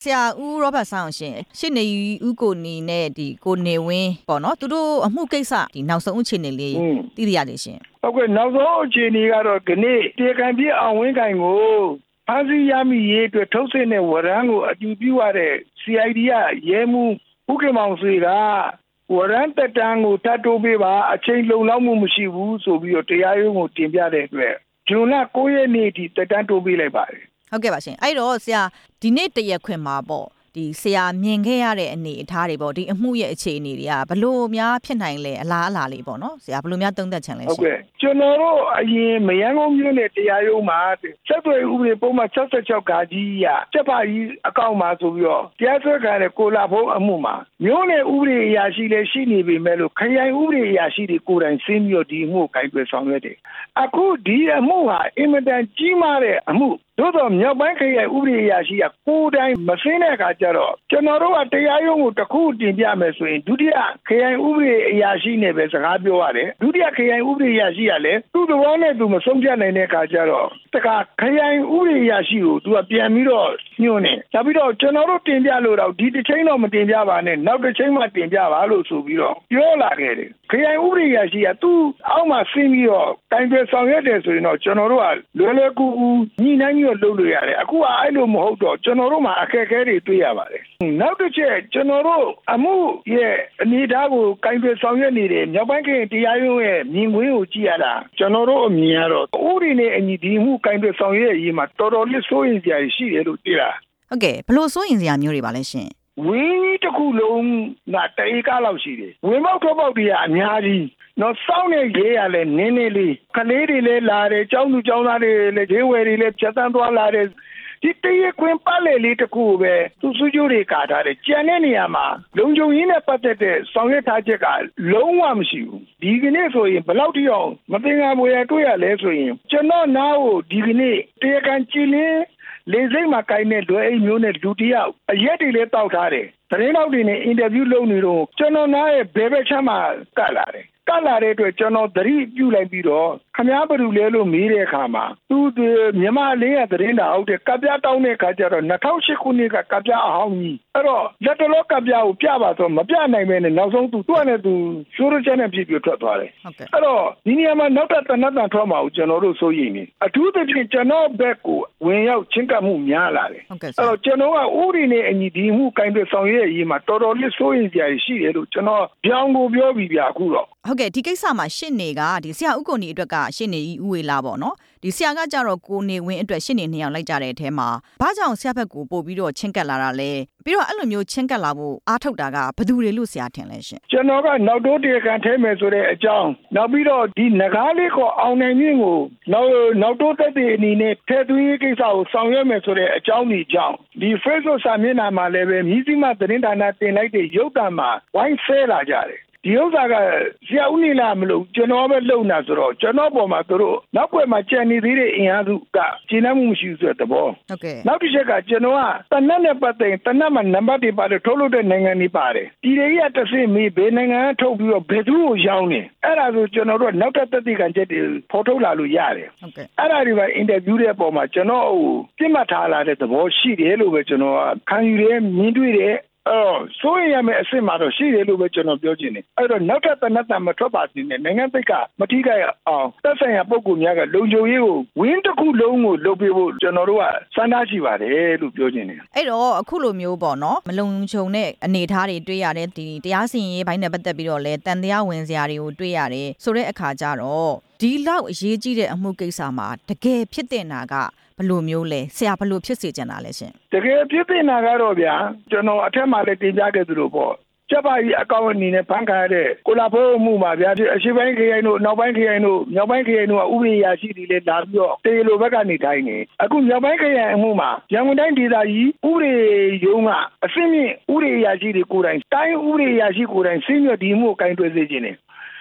ရာဦးရောဘတ်ဆန်းအောင်ရှင်ရှစ်နေဦးကိုနေနဲ့ဒီကိုနေဝင်းပေါ့နော်သူတို့အမှုကိစ္စဒီနောက်ဆုံးအခြေအနေလေးသိရရတယ်ရှင်ဟုတ်ကဲ့နောက်ဆုံးအခြေအနေကတော့ဒီနေ့တေကန်ပြအောင်ဝင်းခိုင်ကိုဖမ်းဆီးရမိရေးအတွက်ထုတ်ဆင့်တဲ့ဝရမ်းကိုအတည်ပြုရတဲ့ CID ကရဲမှုဦးကေမောင်ဆွေကဝရမ်းတက်တန်းကိုတတ်တိုးပေးပါအချိန်လုံလောက်မှုမရှိဘူးဆိုပြီးတော့တရားရုံးကိုတင်ပြတဲ့အတွက်ဇွန်လ9ရက်နေ့ထိတက်တန်းတိုးပေးလိုက်ပါတယ်ဟုတ်ကဲ့ပါရှင်အဲ့တော့ဆရာဒီနေ့တရက်ခွင်မှာပေါ့ဒီဆရာမြင်ခဲ့ရတဲ့အနေအထားတွေပေါ့ဒီအမှုရဲ့အခြေအနေတွေကဘလို့များဖြစ်နိုင်လဲအလားလေးပေါ့နော်ဆရာဘလို့များသုံးသပ်ချင်လဲရှင်ဟုတ်ကဲ့ကျွန်တော်တို့အရင်မရန်ကုန်မြို့နယ်တရားရုံးမှာဆက်သွယ်ဥပဒေပုံမှန်66ခါကြီးရစက်ဖာကြီးအကောင့်မှာဆိုပြီးတော့တရားစွဲခံတဲ့ကိုလာဖုံးအမှုမှာမြို့နယ်ဥပဒေအရာရှိလည်းရှိနေပေမဲ့လို့ခရိုင်ဥပဒေအရာရှိတွေကိုယ်တိုင်ဆင်းပြီးတော့ဒီအမှုကိုကိုင်တွယ်ဆောင်ရွက်တယ်အခုဒီအမှုဟာအင်မတန်ကြီးမားတဲ့အမှုသို့တော့မြောက်ပိုင်းခရိုင်ဥပဒေအရာရှိကကိုယ်တိုင်မဆင်းတဲ့အခါကျတော့ကျွန်တော်တို့ကတရားရုံးကိုတစ်ခုတင်ပြမယ်ဆိုရင်ဒုတိယခရိုင်ဥပဒေအရာရှိနဲ့ပဲစကားပြောရတယ်ဒုတိယခရိုင်ဥပဒေအရာရှိကလည်းသူ့သဘောနဲ့သူမဆုံးဖြတ်နိုင်တဲ့အခါကျတော့တခါခရိုင်ဥပဒေအရာရှိကိုသူကပြန်ပြီးတော့ညွှန်တယ်ဒါပြီးတော့ကျွန်တော်တို့တင်ပြလို့တော့ဒီတစ်ချိန်တော့မတင်ပြပါနဲ့နောက်တစ်ချိန်မှတင်ပြပါလို့ဆိုပြီးတော့ပြောလာခဲ့တယ်ခရိုင်ဥပဒေအရာရှိကသူ့အောက်မှာဆင်းပြီးတော့တိုင်ပြဆောင်ရွက်တယ်ဆိုရင်တော့ကျွန်တော်တို့ကလွယ်လွယ်ကူကူညှိနှိုင်းပြီးတော့လုပ်လို့ရတယ်အခုကအဲ့လိုမဟုတ်တော့ကျွန်တော်တို့မှာအခက်အခဲတွေတွေ့ရပါတယ်နောက်တစ်ချက်ကျွန်တော်တို့အမှုရဲ့အနေအထားကိုကိုင်တွယ်ဆောင်ရွက်နေတယ်မြောက်ပိုင်းခရိုင်တရားရုံးရဲ့မြင်ကွင်းကိုကြည့်ရတာကျွန်တော်တို့အမြင်ကတော့ဥပဒေနဲ့အညီဒီမှုကိုင်တွယ်ဆောင်ရွက်ရေးမှာတော်တော်လေးစိုးရင်စရာရှိတယ်လို့သိတာဟုတ်ကဲ့ဘလို့စိုးရင်စရာမျိုးတွေပါလဲရှင်ဝင်းကြီးတစ်ခုလုံးကတဧကလောက်ရှိတယ်ဝင်းပေါက်ထွက်ပေါက်တွေကအများကြီးနော်စောင်းနေရေးရလဲနင်းနေလေးကလေးတွေလည်းလာတယ်ကျောင်းသူကျောင်းသားတွေလည်းဈေးဝယ်တွေလည်းဖြတ်သန်းသွားလာတယ်ဒီတရခွင်ပတ်လေလေးတစ်ခုပဲသူစုကျိုးတွေကာထားတယ်ကြံတဲ့နေရာမှာလုံခြုံရေးနဲ့ပတ်သက်တဲ့ဆောင်ရွက်ထားချက်ကလုံးဝမရှိဘူးဒီကနေ့ဆိုရင်ဘယ်လောက်ထိအောင်မသင်္ကာဖွယ်ရတွေ့ရလဲဆိုရင်ကျွန်တော်နားကိုဒီကနေ့တရားခံကြည်လင်းလေစိတ်မှာကိုင်းတဲ့လွယ်အိမ်မျိုးနဲ့လူတယောက်အရက်တွေလည်းတောက်ထားတယ်သတင်းတောက်တွေနဲ့အင်တာဗျူးလုပ်နေတော့ကျွန်တော်နားရဲ့ဘယ်ဘက်ချမ်းမှာကတ်လာတယ်ကတ်လာတဲ့အတွက်ကျွန်တော်သတိပြုလိုက်ပြီးတော့ခမားဘယ်လိုလဲလို့မေးတဲ့အခါမှာသူမြန်မာလေးရသတင်းတာဟုတ်တယ်ကပ်ပြားတောင်းတဲ့အခါကျတော့2008ခုနှစ်ကကပ်ပြားအဟောင်းကြီးအဲ့တော့လက်တလောကပ်ပြားကိုပြပါဆိုမပြနိုင်ပဲနဲ့နောက်ဆုံးသူ့နဲ့သူရှိုးရချက်နဲ့ပြည့်ပြထွက်သွားတယ်အဲ့တော့ဒီနေရာမှာနောက်တနတ်တန်ထွက်မှာကိုကျွန်တော်တို့စိုးရိမ်နေအထူးသဖြင့်ကျွန်တော်ဘက်ကိုဝင်ရောက်ချင်းကပ်မှုများလာတယ်အဲ့တော့ကျွန်တော်ကဥပဒေနဲ့အညီဒီမှုကင်တွယ်ဆောင်ရွက်ရေးမှာတော်တော်လေးစိုးရိမ်စရာရှိတယ်လို့ကျွန်တော်ပြောင်းကိုပြောပြီးပြအခုတော့ဟုတ်ကဲ့ဒီကိစ္စမှာရှစ်နေကဒီဆရာဦးကိုနေအတွက်ကရှစ်နေကြီးဦးဝေလာပေါ့နော်ဒီဆရာကကြတော့ကိုနေဝင်းအတွက်ရှစ်နေနှစ်ယောက်လိုက်ကြတဲ့အထဲမှာဘာကြောင့်ဆရာဘက်ကိုပို့ပြီးတော့ချင်းကပ်လာတာလဲပြီးတော့အဲ့လိုမျိုးချင်းကပ်လာဖို့အားထုတ်တာကဘယ်သူတွေလို့ဆရာထင်လဲရှင်ကျွန်တော်ကနောက်တိုးတရားခံထဲမယ်ဆိုတဲ့အကြောင်းနောက်ပြီးတော့ဒီငကားလေးကိုအောင်နိုင်မြင့်ကိုနောက်တိုးသက်တဲ့အနေနဲ့ထဲသွင်းရေးကိစ္စကိုဆောင်ရွက်မယ်ဆိုတဲ့အကြောင်းဒီကြောင့်ဒီ Facebook စာမျက်နှာမှာလည်းပဲမြစည်းမသတင်းဌာနတင်လိုက်တဲ့ရုပ်သံမှာဝိုင်းဆဲလာကြတယ်ဒီဥစ္စာကဆရာဦးနေလာမလို့ကျွန်တော်ပဲလုံတာဆိုတော့ကျွန်တော်ပေါ်မှာတို့နောက်ွယ်မှာကြံနေသေးတဲ့အင်အားစုကကျင်းနှမှုမရှိဘူးဆိုတဲ့သဘောဟုတ်ကဲ့နောက်တစ်ချက်ကကျွန်တော်ကတနက်နဲ့ပတ်သက်တနက်မှာနံပါတ်တွေပါတယ်ထုတ်လုပ်တဲ့နိုင်ငံတွေပါတယ်ဒီတွေကတဆင့်မေးဘယ်နိုင်ငံကထုတ်ပြီးတော့ဘယ်သူကိုရောင်းနေအဲ့ဒါဆိုကျွန်တော်တို့နောက်ထပ်သက်သေခံချက်တွေဖော်ထုတ်လာလို့ရတယ်ဟုတ်ကဲ့အဲ့ဒါတွေပဲအင်တာဗျူးတဲ့အပေါ်မှာကျွန်တော်ပြစ်မှတ်ထားလာတဲ့သဘောရှိတယ်လို့ပဲကျွန်တော်ခံယူတယ်မြင်တွေ့တယ်ဆိုရမယ်အစ်စ်မှာတော့ရှိတယ်လို့ပဲကျွန်တော်ပြောချင်တယ်အဲ့တော့နောက်ထပ်တနတ်တမထွက်ပါစေနဲ့နိုင်ငံသိက္ခာမထိခိုက်အောင်သက်ဆိုင်ရာပုဂ္ဂိုလ်များကလုံခြုံရေးကိုဝင်းတစ်ခုလုံးကိုလုပ်ပေးဖို့ကျွန်တော်တို့ကစံထားရှိပါတယ်လို့ပြောချင်တယ်အဲ့တော့အခုလိုမျိုးပေါ့နော်မလုံခြုံတဲ့အနေအထားတွေတွေ့ရတယ်ဒီတရားစီရင်ရေးဘိုင်းနဲ့ပတ်သက်ပြီးတော့လဲတန်တရားဝင်စရာတွေကိုတွေ့ရတယ်ဆိုတဲ့အခါကျတော့ဒီလောက်အရေးကြီးတဲ့အမှုကိစ္စမှာတကယ်ဖြစ်တဲ့နာကဘယ်လိုမျိုးလဲဆရာဘယ်လိုဖြစ်စေချင်တာလဲရှင်တကယ်ဖြစ်တဲ့နာကတော့ဗျာကျွန်တော်အထက်မှာလည်းတင်ပြခဲ့သလိုပေါ့ကျပကြီးအကောင့်အနေနဲ့ဖန်ခါရတဲ့ကိုလာဖိုးမှုမှာဗျာအရှိပိုင်းခရိုင်တို့နောက်ပိုင်းခရိုင်တို့မြောက်ပိုင်းခရိုင်တို့ကဥပဒေရာရှိတွေလည်းလာပြီးတော့တေလိုဘက်ကနေတိုင်းနေအခုမြောက်ပိုင်းခရိုင်အမှုမှာရန်ကုန်တိုင်းဒေသကြီးဥပဒေရုံးကအစင်းမြင့်ဥပဒေရာရှိတွေကိုယ်တိုင်တိုင်းဥပဒေရာရှိကိုယ်တိုင်ဆင်းရဲဒီမှုကိုကင်တွယ်စေခြင်းနဲ့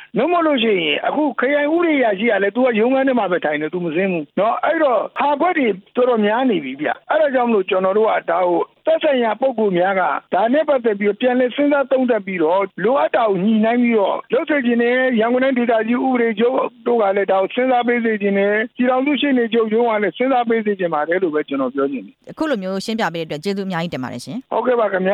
နှုတ်မလို့ရှိရင်အခုခရိုင်ဥရိယာရှိရလဲ तू ကရုံးခန်းထဲမှာပဲထိုင်တယ် तू မစင်းဘူးเนาะအဲ့တော့ဟာခွက်တွေတော်တော်များနေပြီဗျအဲ့ဒါကြောင့်မလို့ကျွန်တော်တို့ကဒါကိုသက်ဆိုင်ရာပုဂ္ဂိုလ်များကဒါနဲ့ပတ်သက်ပြီးပြန်လည်စဉ်းစားသုံးသပ်ပြီးတော့လိုအပ်တာကိုညှိနှိုင်းပြီးတော့လုပ်စေခြင်းနဲ့ရန်ကုန်တိုင်းဒေသကြီးဥပဒေချုပ်တို့ကလည်းဒါကိုစဉ်းစားပေးစေခြင်းနဲ့ပြည်ထောင်စုရှေ့နေချုပ်ရုံးကလည်းစဉ်းစားပေးစေခြင်းပါတယ်လို့ပဲကျွန်တော်ပြောချင်တယ်အခုလိုမျိုးရှင်းပြပေးတဲ့အတွက်ကျေးဇူးအများကြီးတင်ပါတယ်ရှင်ဟုတ်ကဲ့ပါခင်ဗျာ